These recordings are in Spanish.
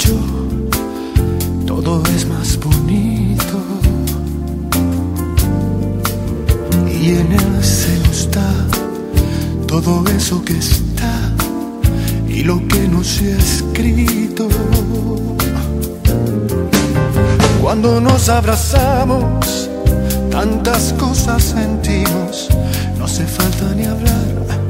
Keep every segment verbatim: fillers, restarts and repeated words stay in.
pecho todo es más bonito, y en él se nos da todo eso que está y lo que no se ha escrito. Cuando nos abrazamos, tantas cosas sentimos, no hace falta ni hablar.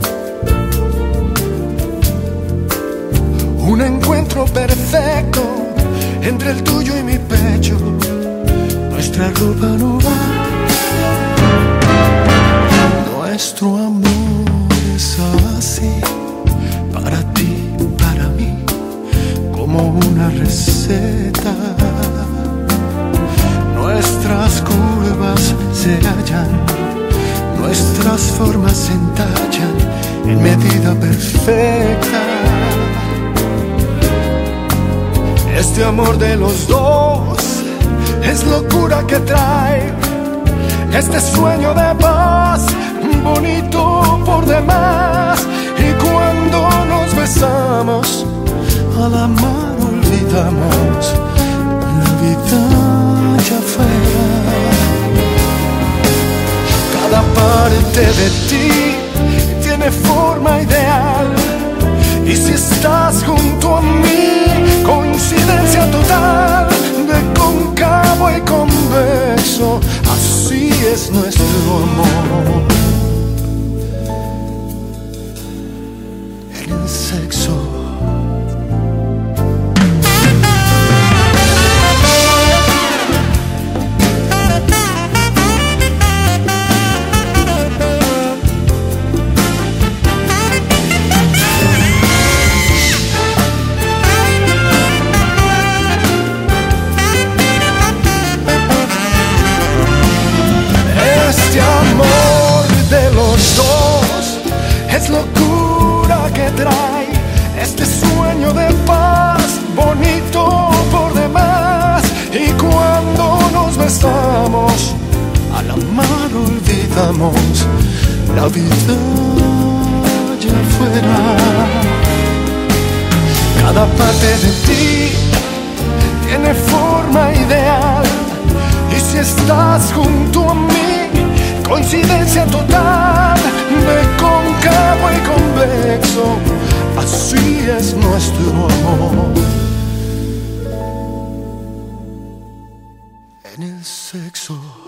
Un encuentro perfecto entre el tuyo y mi pecho, nuestra ropa no va. Nuestro amor es así, para ti, para mí, como una receta. Nuestras curvas se hallan, nuestras formas se entallan en medida perfecta. Este amor de los dos es locura que trae este sueño de paz, bonito por demás. Y cuando nos besamos, al amar olvidamos la vida allá afuera. Cada parte de ti tiene forma ideal, y si estás junto a mí, coincidencia total, de cóncavo y convexo, así es nuestro amor. En el sexo. Este amor de los dos es locura que trae este sueño de paz, bonito por demás. Y cuando nos besamos, al amar olvidamos la vida allá afuera. Cada parte de ti tiene forma ideal, y si estás junto a mí, coincidencia total, de cóncavo y convexo, así es nuestro amor. En el sexo.